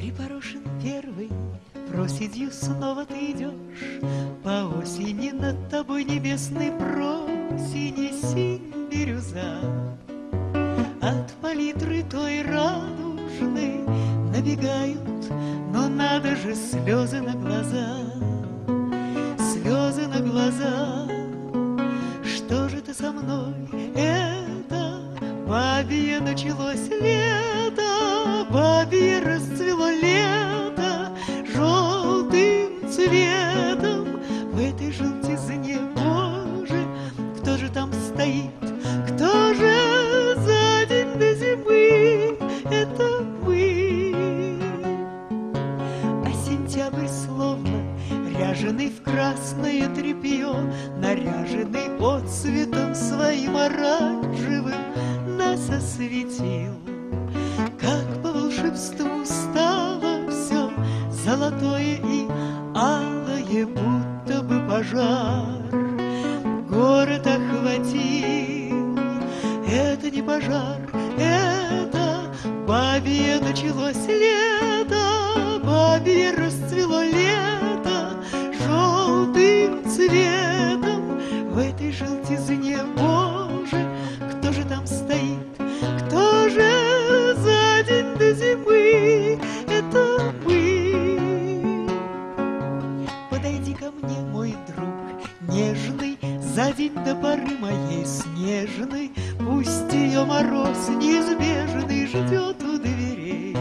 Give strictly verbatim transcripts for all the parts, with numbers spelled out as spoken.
Припорошен первый, проседью снова ты идешь, по осени над тобой небесной просени синь бирюза. От палитры той радужной набегают, но надо же, слезы на глаза, слезы на глаза. Что же ты со мной? Это бабье началось лето, бабье расцвело лето желтым цветом. В этой желтизне, Боже, кто же там стоит? Кто же за день до зимы? Это мы. А сентябрь словно ряженый в красное тряпье, наряженный отцветом своим оранжевым, нас осветил. Как по волшебству стало все золотое и алое, будто бы пожар город охватил. Это не пожар, это бабье началось лето, бабье расцвело лето желтым цветом. В этой желтизне, Боже, кто же там стоит? Кто же за день до зимы? Это мы. Подойди ко мне, мой друг нежный, за день до поры моей снежной. Пусть ее мороз неизбежный ждет у дверей.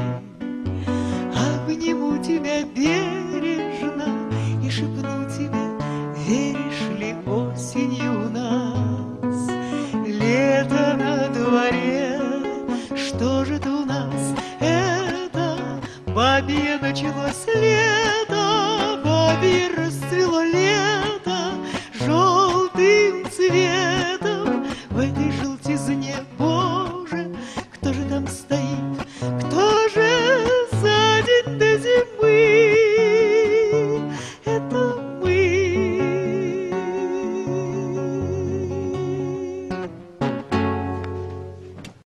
Обниму тебя бережно и шепну тебе: веришь ли, осенью у нас лето на дворе? Что же это у нас? Это бабье началось лето, бабье расцвело лето желтым цветом. В этой желтизне,